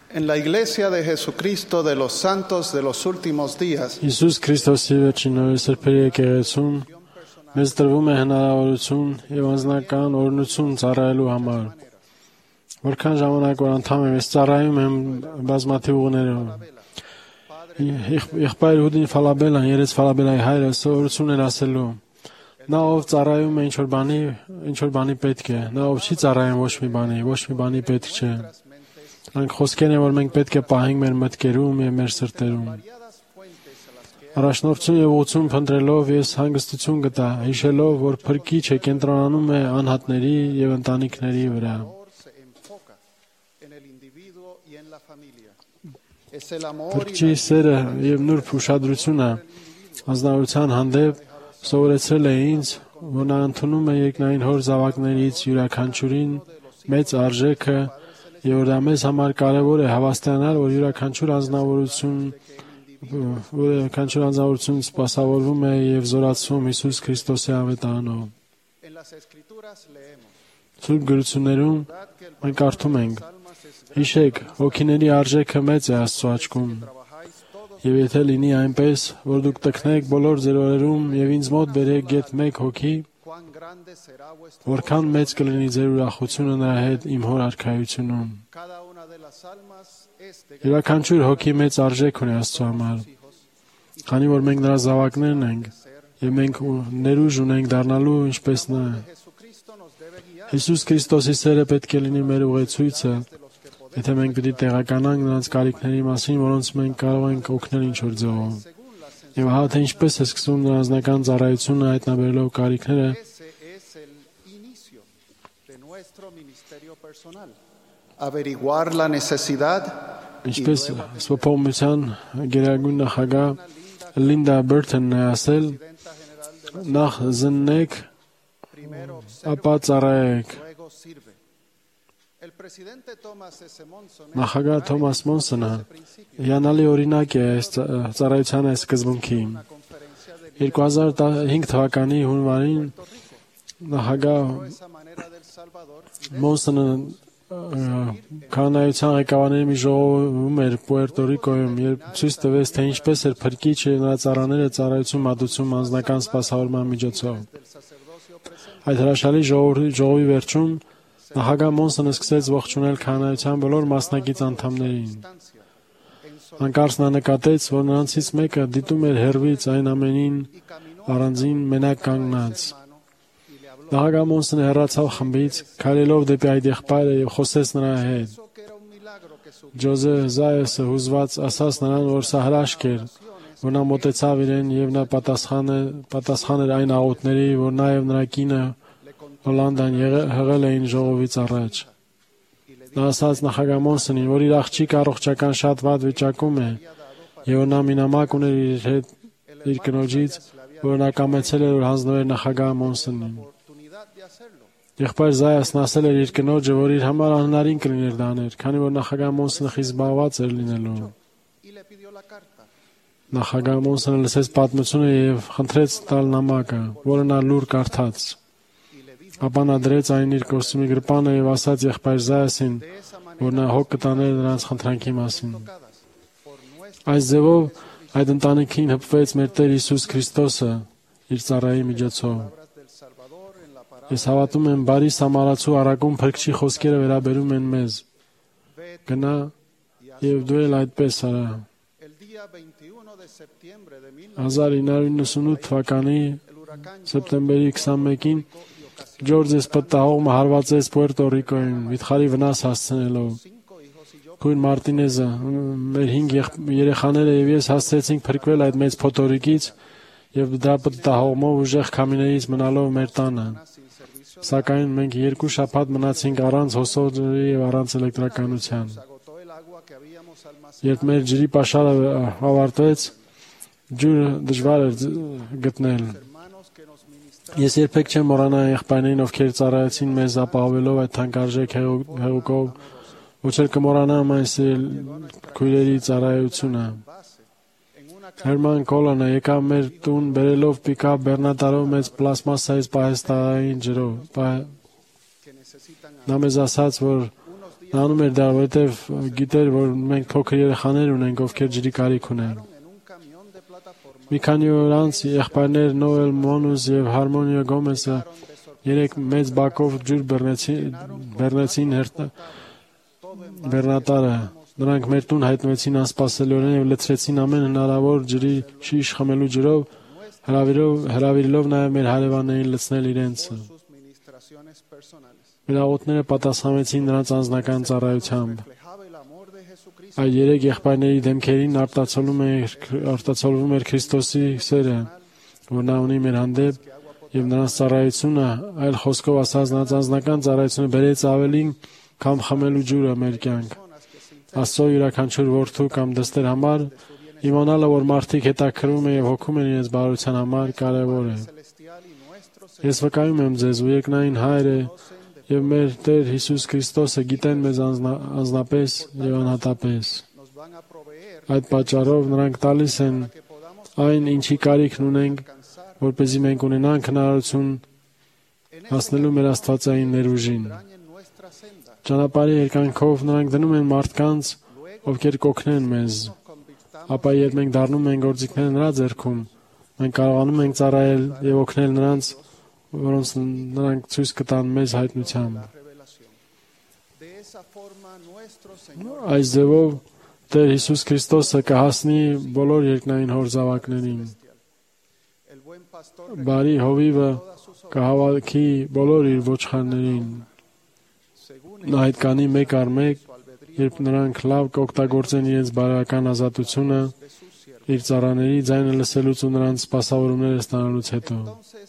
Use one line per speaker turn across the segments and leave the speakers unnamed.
En la Iglesia de Jesucristo de los Santos de los Últimos Días,
Հիսուս Քրիստոսի վերջին օրերի սրբերի եկեղեցուն մեզ տրվում է հնարավորություն եւ անձնական օրհնություն ծառայելու համար։ Որքան ժամանակ որ անդամ եմ, ես ծառայում եմ բազմաթիվ ուղիներով։ Եղբայր Հուդին Ֆալաբելան, երեց Ֆալաբելայի հայրը սովորություն էր ասելու. նա ով ծառայում է ինչ որ բանի պետք է, նա ով չի ծառայում ոչ մի բանի պետք չէ։ Նրանք խոսքեր են, որ մենք պետք է պահենք մեր մտքերում եւ մեր սրտերում։ Առաջնորդություն եւ ուղղություն փնտրելով ես հանգստություն գտա, հիշելով, որ Փրկիչը կենտրոնանում է անհատների եւ ընտանիքների վրա։ Փրկչի սերը եւ նուրբ ուշադրությունը ազնվության հանդեպ սովորեցրել է ինձ, որ նա ընդունում է երկնային հոր զավակներից յուրաքանչյուրին մեծ արժեքը եւ որ դա մեզ համար կարեւոր է հավաստիանալ, որ յուրաքանչյուր անձնավորություն սպասավորվում է եւ զորացվում Հիսուս Քրիստոսի ավետարանով։ Սուրբ գրություններում մենք կարդում ենք. հիշեք, հոգիների արժեքը մեծ է Աստծո աչքում։ Եվ եթե լինի այնպես, որ դուք տքնեք բոլոր ձեր օրերում եւ ինձ մոտ բերեք գեթ մեկ հոգի, որքան մեծ կլինի ձեր ուրախությունը նրա հետ իմ հոր արքայությունում։ Յուրաքանչյուր հոգի մեծ արժեք ունի Աստծո համար, քանի որ մենք նրա զավակներն ենք եւ մենք ներուժ ունենք դառնալու ինչպես նա։ Հիսուս Քրիստոսի սերը պետք է լինի մեր ուղեցույցը, եթե մենք պիտի տեղականանք նրանց կարիքների մասին, որոնց մենք կարող ենք օգնել ինչ-որ ձևով։ Եվ ահա թե ինչպես է սկսվում նրա անձնական ծառայությունը հայտնաբերելով կարիքները, ինչպես սփոփողության գերագույն նախագահ Լինդա Բերթոնն է ասել, նախ զննեք, ապա ծառայեք։ Նախագահ Թոմաս Մոնսոնը հիանալի օրինակ է ծառայության այս սկզբունքի։ 2005 թվականի հունվարին նախագահ Մոնսոնը քահանայության ղեկավարների մի ժողովում էր Պուերտո Ռիկոյում, երբ ցույց տվեց, թե ինչպես էր Փրկիչը նրա ծառաները ծառայություն մատուցում անձնական սպասավորման միջոցով։ Այդ հրաշալի ժողովի վերջում նախագահ Մոնսոնը սկսեց ողջունել քահանայության բոլոր մասնակից անդամներին։ Հանկարծ նա նկատեց, որ նրանցից մեկը դիտում էր հեռվից այն ամենին առանձին մենակ կանգնած։ Նախագահ Մոնսոնը հեռացավ խմբից, քայլելով դեպի այդ եղբայրը եւ խոսեց նրա հետ։ Ջոզեֆ Զայեսը հուզված ասաց նրան, որ սա հրաշք էր, որ նա մոտեցավ իրեն եւ նա պատասխան էր այն աղոթների, որ նա եւ նրա կինը Հոլանդան հղել էին ժողովից առաջ։ Նա ասաց նախագահ Մոնսոնին, որ իր աղջիկը առողջական շատ վատ վիճակում է եւ որ նա մի նամակ ուներ իր կնոջից, որ նա կամեցել էր որ հանձնվեր նախագահ Մոնսոնին։ Եղբայր Զայասն ասել էր իր կնոջը, որ իր համար անհնարին կլիներ դա անել, քանի որ նախագահ Մոնսոնը խիստ զբաղված էր լինելու։ Նախագահ Մոնսոնը լսեց պատմությունը եւ խնդրեց տալ նամակը, որը նա լուր կարդաց։ Ապա նա դրեց այն իր կոստյումի գրպանը եւ ասաց եղբայր Զայասին, որ նա հոգ կտաներ նրանց խնդրանքի մասին։ Այս ձևով այդ ընտանիքին հպվեց մեր Տեր Հիսուս Քրիստոսը իր ծառայի միջոցով։ Ես հավատում եմ բարի Սամարացու առակում Փրկչի խոսքերը վերաբերում են մեզ։ Գնա եւ դու էլ այդպես արա։ 1998 թվականի սեպտեմբերի 21-ին Ջորջես պտտահողմը հարվածեց Պուերտո Ռիկոյում, վիթխարի վնաս հասցնելով։ Քույր Մարտինեզը, մեր 5 երեխաները եւ ես հասցրեցինք փրկվել այդ մեծ փոթորիկից եւ դրա պտտահողմով ուժեղ քամիներից մնալով մեր տանը։ Սակայն մենք 2 շաբաթ մնացինք առանց հոսողջրի եւ առանց էլեկտրականության։ Երբ մեր ջրի պաշարը ավարտվեց, ջուրը դժվար էր գտնել։ Ես երբեք չեմ մոռանա եղբայրներին, ովքեր ծառայեցին մեզ ապահովելով այդ թանկարժեք հեղուկով, ոչ էլ կմոռանամ այս քույրերի ծառայությունը։ Հերման Կոլոնը եկավ մեր տուն բերելով պիկապ բեռնատարով մեծ պլաստմասսայից պահեստային ջրով։ Նա մեզ ասաց, որ Նա անում էր դա, որովհետև գիտեր, որ մենք փոքր երեխաներ ունենք, ովքեր ջրի կարիք ունեն։ Մի քանի օր անց եղբայրներ Նոել Մոնուս եւ Հարմոնիա Գոմեսը 3 մեծ բակով ջուր բեռնեցին բեռնատարը։ Նրանք մեր տուն հայտնվեցին անսպասելիորեն եւ լցրեցին ամեն հնարավոր ջրի շիշ խմելու ջրով, հրավիրելով նաեւ մեր հարևաններին լցնել իրենցը։ Մեր աղոթները պատասխանեցին նրանց անձնական ծառայությամբ։ Այդ 3 եղբայրների դեմքերին արտացոլվում էր Քրիստոսի սերը, որ նա ունի մեր հանդեպ, եւ նրանց ծառայությունը, այլ խոսքով ասած, նրանց անձնական ծառայությունը բերեց ավելին, քան խմելու ջուրը մեր կյանք։ Աստծո յուրաքանչյուր որդու կամ դստեր համար իմանալը, որ մարդիկ հետաքրվում են եւ հոգում են իրենց բարության համար, կարեւոր է։ Ես վկայում եմ ձեզ, որ երկնային Հայրը եւ մեր Տեր Հիսուս Քրիստոսը գիտեն մեզ անձնապես եւ անհատապես։ Այդ պատճառով նրանք տալիս են այն, ինչի կարիքն ունենք, որպեսզի մենք ունենանք հնարավորություն հասնելու մեր աստվածային ներուժին։ Ճանապարհի երկայնքով նրանք դնում են մարդկանց, ովքեր կօգնեն մեզ, ապա երբ մենք դառնում ենք գործիքներ նրա ձեռքում, մենք կարողանում ենք ծառայել եւ օգնել նրանց, որոնց նրանք ցույց կտան մեզ հայտնությամբ։ Այս ձևով Տեր Հիսուս Քրիստոսը կհասնի բոլոր երկնային հոր զավակներին։ Բարի հովիվը կհավաքի բոլոր իր ոչխարներին։ Նա այդ կանի մեկ առ մեկ, երբ նրանք լավ կօգտագործեն իրենց բարոյական ազատությունը, իր ծառաների ձայնը լսելուց ու նրանց սպասավորումները ստանալուց հետո։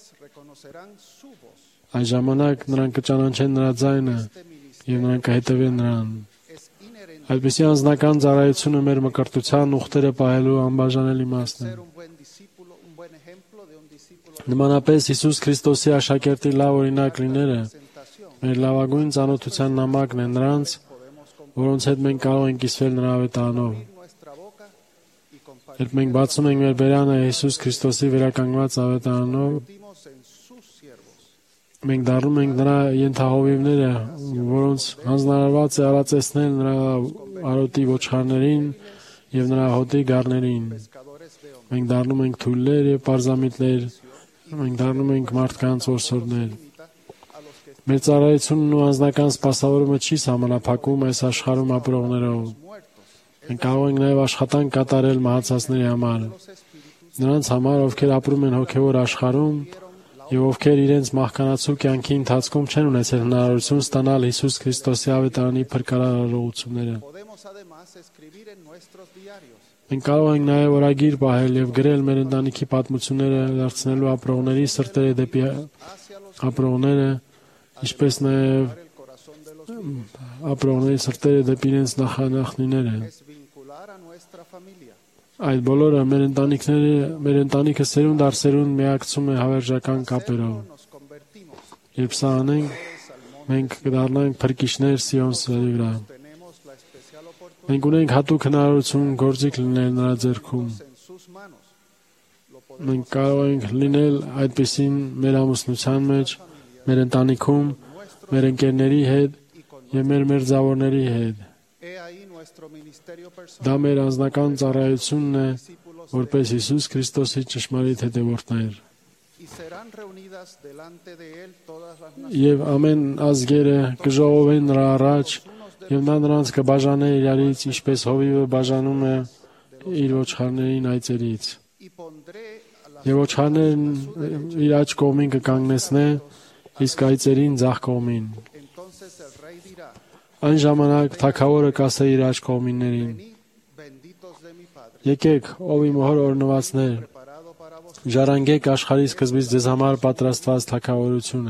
Այս ժամանակ նրանք կճանաչեն նրա ձայնը եւ նրանք կհետևեն նրան։ Այդպիսի անձնական ծառայությունը մեր մկրտության ուխտերը պահելու անբաժանելի իմաստն է։ Նմանապես Հիսուս Քրիստոսի աշակերտի լավ օրինակ լինելը մեր լավագույն ծանոթության նամակն է նրանց, որոնց հետ մենք կարող ենք կիսվել նրա ավետարանով։ Երբ մենք բացում ենք մեր բերանը Հիսուս Քրիստոսի վերականգնված ավետարանով, մենք դառնում ենք նրա ենթահովիվները, որոնց հանձնարարված է արածեցնել նրա արոտի ոչխարներին եւ նրա հոտի գառներին։ Մենք դառնում ենք թույլեր եւ պարզամիտներ, մենք դառնում ենք մարդկանց որսորդներ։ Մեր ծառայությունն ու անձնական սպասավորումը չի սահմանափակում այս աշխարհում ապրողներով։ Մենք կարող ենք նաեւ աշխատանք կատարել մահացածների համար, նրանց համար, ովքեր ապրում են հոգեվոր աշխարհում եւ ովքեր իրենց մահկանացու կյանքի ընթացքում չեն ունեցել հնարավորություն ստանալ Հիսուս Քրիստոսի ավետարանի փրկարար արարողությունները։ Մենք կարող ենք նաեւ օրագիր պահել եւ գրել մեր ընտանիքի պատմությունները, դարձնելու ապրողների սրտերը դեպի ապրողները, ինչպես նաեւ ապրողների սրտերը դեպի իրենց նախանախնիները։ Այդ բոլորը մեր ընտանիքը սերունդ առ սերունդ միակցում է հավերժական կապերով։ Երբ սա անենք, մենք կդառնանք փրկիչներ Սիոն սրի վրա։ Մենք ունենք հատուկ հնարավորություն գործիք լինել նրա ձեռքում։ Մենք կարող ենք լինել այդպիսին մեր ամուսնության մեջ, մեր ընտանիքում, մեր ընկերների հետ եւ մեր մերձավորների հետ։ Դա մեր անձնական ծառայությունն է, որպես Հիսուս Քրիստոսի ճշմարիտ հետևորդներ։ Եվ ամեն ազգերը կժողովեն նրա առաջ, եւ նա նրանց կբաժանե իրարից, ինչպես հովիվը բաժանում է իր ոչխարներին այծերից։ Եվ ոչխարներն իր աջ կողմին կկանգնեցնե, իսկ այծերին ձախ կողմին։ Այն ժամանակ թագավորը կասե իր աջ կողմիններին. Եկեք, ով իմ հոր օրնվածներ, ժառանգեք աշխարհի սկզբից ձեզ համար պատրաստված թագավորությունը,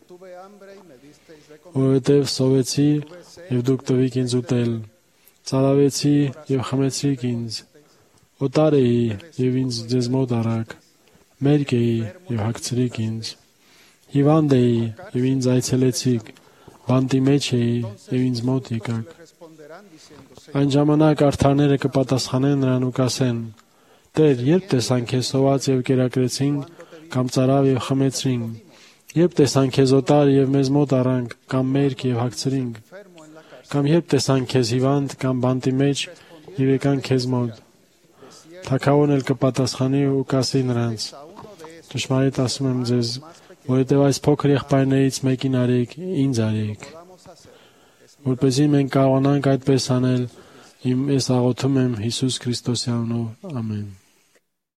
որովհետև սովեցի եւ դուք տվիք ինձ ուտել, ծարավեցի եւ խմեցրիք ինձ, օտար էի եւ ինձ ձեզ մոտ առաք, մերկ էի եւ հագցրիք ինձ, հիվանդ էի եւ ինձ այցելեցիք, բանտի մեջ էի եւ ինձ մոտ եկաք։ Այն ժամանակ արդարները կպատասխանեն նրան ու կասեն. Տեր, երբ տեսանք քեզ սոված եւ կերակրեցին, կամ ծարավ եւ խմեցրինք, երբ տեսանք քեզ օտար եւ մեզ մոտ առանք, կամ մերկ եւ հագցրինք, Կամ երբ տեսան քեզ հիվանդ կամ բանտի մեջ եւ եկան քեզ մոտ, Թագավորն էլ կպատասխանի ու կասի նրանց. ճշմարիտ ասում եմ ձեզ, որովհետև այս փոքր եղբայրներից մեկին արեք, ինձ արեք։ Որպեսզի մենք կարողանանք այդպես անել, ես աղոթում եմ Հիսուս Քրիստոսի անունով, ամեն։